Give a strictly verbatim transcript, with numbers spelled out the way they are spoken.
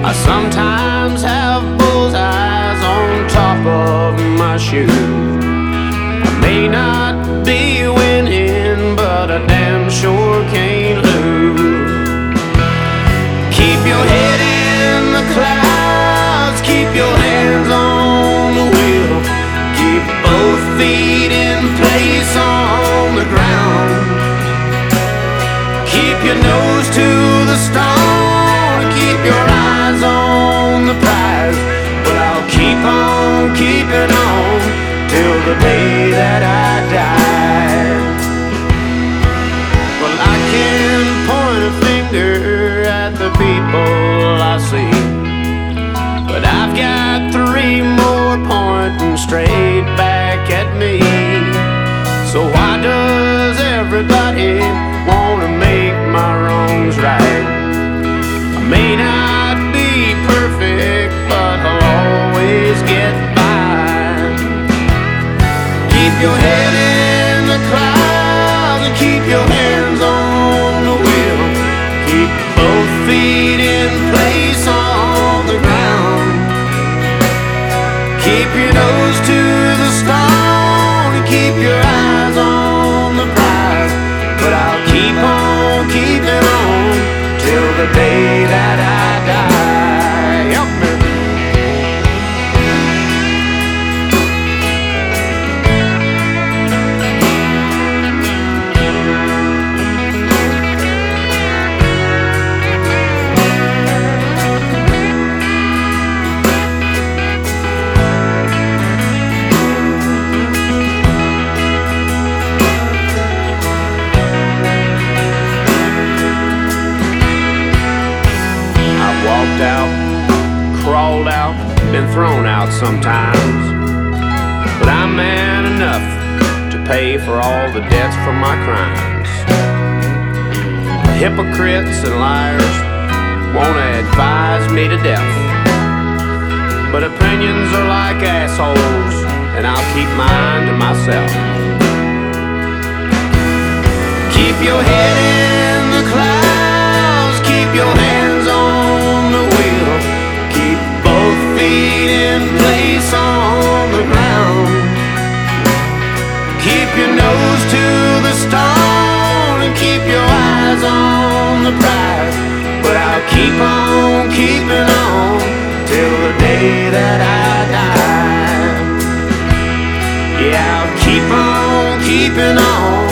I sometimes have bullseyes on top of my shoe. I may not be winning, but I damn sure can't lose. Keep your head in the clouds, keep your hands on the wheel, keep both feet in place on the ground. Keep your nose to the stone, keep your eyes on the prize. But I'll keep on keeping on till the day that I die. Well, I can point a finger at the people I see, but I've got three more pointing straight back at me. So why does everybody wanna make my wrongs right? I may not be perfect, but I'll always get by. Keep your head in the clouds and keep your hands on the wheel. Keep both feet in place on the ground. Keep your nose to the stone and keep your eyes on the prize. But I'll keep on keeping on till the day that I die. Yep. Walked out, crawled out, been thrown out sometimes, but I'm man enough to pay for all the debts from my crimes. Hypocrites and liars wanna advise me to death, but opinions are like assholes, and I'll keep mine to myself. Keep your head in the clouds, keep your hands on the wheel, keep both feet in place on the ground. Keep your nose to the stone and keep your eyes on the prize. But I'll keep on keeping on till the day that I die. Yeah, I'll keep on keeping on